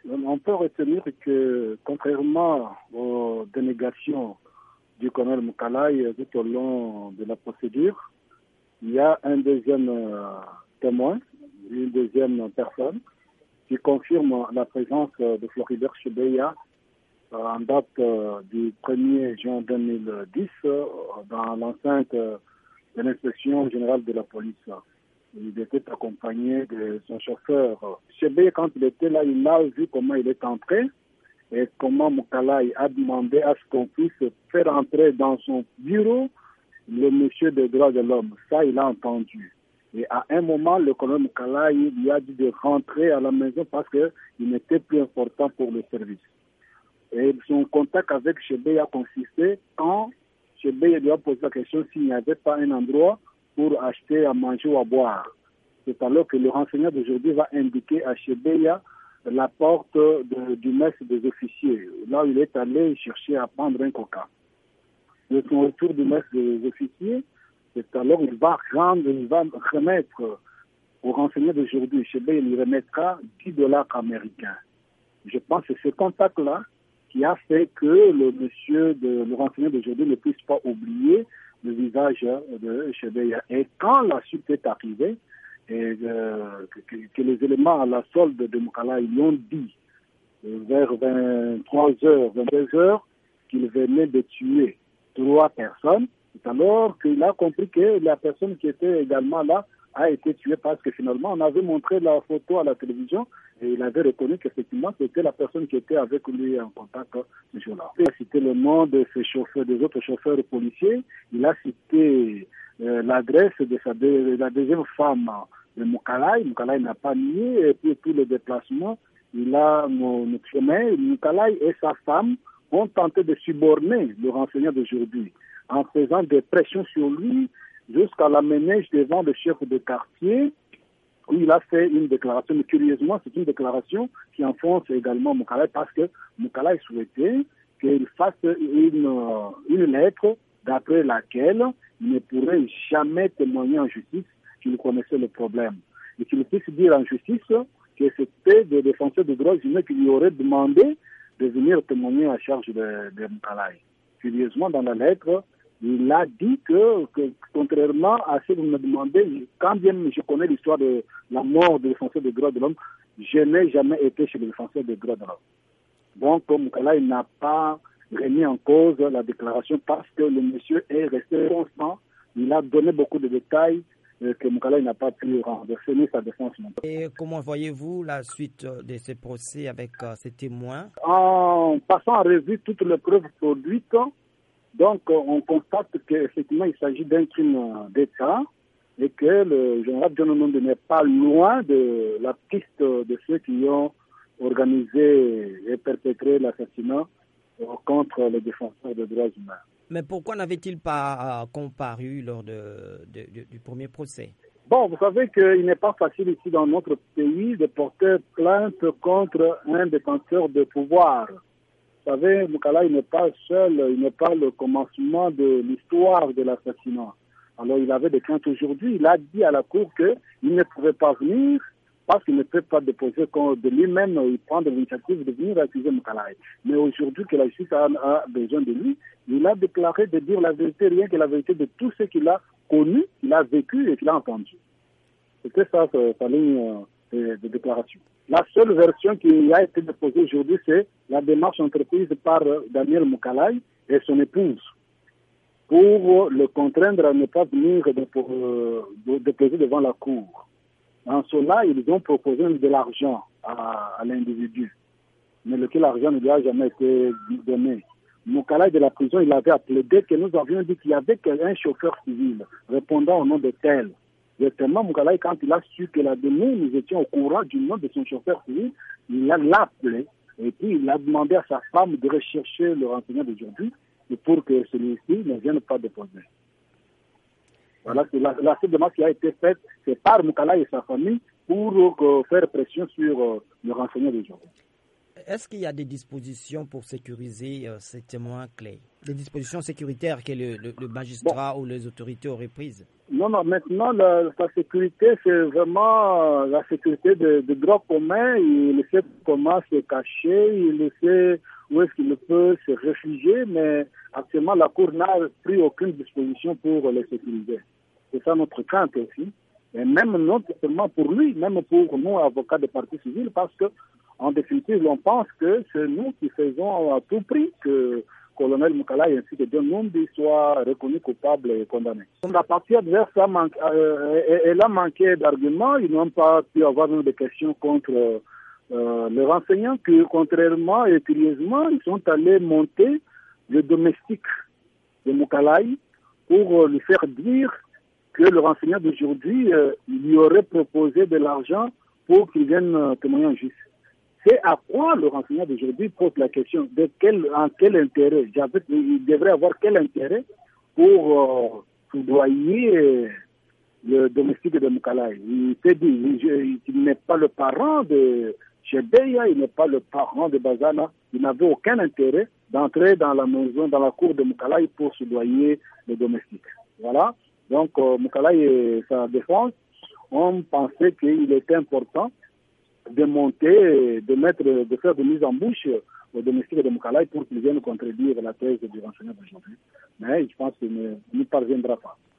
On peut retenir que, contrairement aux dénégations du colonel Moukalaï tout au long de la procédure, il y a un deuxième témoin, une deuxième personne, qui confirme la présence de Floribert Chebeya en date du 1er juin 2010 dans l'enceinte de l'inspection générale de la police. Il était accompagné de son chauffeur. Chebeya, quand il était là, il a vu comment il est entré et comment Moukalaï a demandé à ce qu'on puisse faire entrer dans son bureau le monsieur des droits de l'homme. Ça, il a entendu. Et à un moment, le colonel Moukalaï lui a dit de rentrer à la maison parce qu'il n'était plus important pour le service. Et son contact avec Chebeya a consisté quand Chebeya lui a posé la question s'il n'y avait pas un endroit pour acheter à manger ou à boire. C'est alors que le renseignement d'aujourd'hui va indiquer à Chebeya la porte du mess des officiers. Là où il est allé chercher à prendre un coca. De son retour du mess des officiers, c'est alors qu'il va remettre au renseignement d'aujourd'hui, Chebeya lui remettra $10 américains. Je pense que ce contact-là qui a fait que le renseignement d'aujourd'hui ne puisse pas oublier le visage de Chebeya. Et quand la suite est arrivée, et que les éléments à la solde de Moukalaï lui ont dit vers 23h, 22h, qu'il venait de tuer 3 personnes, c'est alors qu'il a compris que la personne qui était également là a été tuée parce que finalement on avait montré la photo à la télévision et il avait reconnu qu'effectivement c'était la personne qui était avec lui en contact ce jour-là. Il a cité le nom de ses chauffeurs, des autres chauffeurs policiers, il a cité l'adresse de la deuxième femme de Moukalaï. Moukalaï n'a pas nié, et puis tous les déplacements, il a mentionné. Moukalaï et sa femme ont tenté de suborner le renseignement d'aujourd'hui en faisant des pressions sur lui jusqu'à l'amener devant le chef de quartier où il a fait une déclaration. Mais curieusement, c'est une déclaration qui enfonce également Moukalaï parce que Moukalaï souhaitait qu'il fasse une lettre d'après laquelle il ne pourrait jamais témoigner en justice qu'il connaissait le problème. Et qu'il puisse dire en justice que c'était des défenseurs de droits humains qui lui auraient demandé de venir témoigner à charge de Moukalaï. Curieusement, dans la lettre, il a dit que contrairement à ce que vous me demandez, quand bien je connais l'histoire de la mort des défenseurs des droits de l'homme, je n'ai jamais été chez les défenseurs des droits de l'homme. Donc, Moukalaï n'a pas remis en cause la déclaration parce que le monsieur est resté constant. Il a donné beaucoup de détails que Moukalaï n'a pas pu renverser ni sa défense. Et comment voyez-vous la suite de ces procès avec ces témoins? En passant en revue toutes les preuves produites, donc on constate qu'effectivement il s'agit d'un crime d'État et que le général John Onondo n'est pas loin de la piste de ceux qui ont organisé et perpétré l'assassinat contre les défenseurs des droits humains. Mais pourquoi n'avait-il pas comparu lors du premier procès? Bon, vous savez qu'il n'est pas facile ici dans notre pays de porter plainte contre un détenteur de pouvoir. Vous savez, Moukalaï n'est pas seul, il n'est pas le commencement de l'histoire de l'assassinat. Alors il avait des craintes aujourd'hui, il a dit à la cour qu'il ne pouvait pas venir parce qu'il ne peut pas déposer de lui-même, il prend l'initiative de venir accuser Moukalaï. Mais aujourd'hui que la justice a besoin de lui, il a déclaré de dire la vérité, rien que la vérité de tout ce qu'il a connu, qu'il a vécu et qu'il a entendu. C'était ça sa ligne de déclaration. La seule version qui a été déposée aujourd'hui, c'est la démarche entreprise par Daniel Moukalaï et son épouse pour le contraindre à ne pas venir déposer devant la cour. En cela, ils ont proposé de l'argent à l'individu, mais lequel argent ne lui a jamais été donné. Moukalaï de la prison, il avait appelé dès que nous avions dit qu'il y avait un chauffeur civil répondant au nom de tel. Directement, Moukalaï, quand il a su que nous étions au courant du nom de son chauffeur civil, il l'a appelé et puis il a demandé à sa femme de rechercher le renseignement d'aujourd'hui pour que celui-ci ne vienne pas déposer. Voilà, c'est la seule demande qui a été faite, c'est par Moukalaï et sa famille pour faire pression sur le renseignement d'aujourd'hui. Est-ce qu'il y a des dispositions pour sécuriser ces témoins clés? Des dispositions sécuritaires que le magistrat ou les autorités auraient prises? Non, maintenant, sa sécurité, c'est vraiment la sécurité de droit commun. Il sait comment se cacher, il sait où est-ce qu'il peut se réfugier, mais actuellement, la Cour n'a pris aucune disposition pour les sécuriser. C'est ça notre crainte aussi. Et même non seulement pour lui, même pour nous, avocats de partie civile, parce que en définitive, on pense que c'est nous qui faisons à tout prix que colonel Moukala ainsi que John Numbi soit reconnu coupable et condamné. Donc, la partie adverse elle a manqué d'arguments. Ils n'ont pas pu avoir de questions contre les renseignants que, contrairement et curieusement, ils sont allés monter le domestique de Moukala pour lui faire dire que le renseignant d'aujourd'hui lui aurait proposé de l'argent pour qu'il vienne témoigner en justice. C'est à quoi le renseignant d'aujourd'hui pose la question en quel intérêt, il devrait avoir quel intérêt pour soudoyer le domestique de Moukala. Il s'est dit qu'il n'est pas le parent de Chebeya, il n'est pas le parent de Bazana. Il n'avait aucun intérêt d'entrer dans la maison, dans la cour de Moukala pour soudoyer le domestique. Voilà. Donc Moukala et sa défense ont pensé qu'il était important de monter, de faire de mise en bouche au domestique de Moukala pour qu'il vienne contredire la thèse du renseignement d'aujourd'hui. Mais je pense qu'il ne parviendra pas.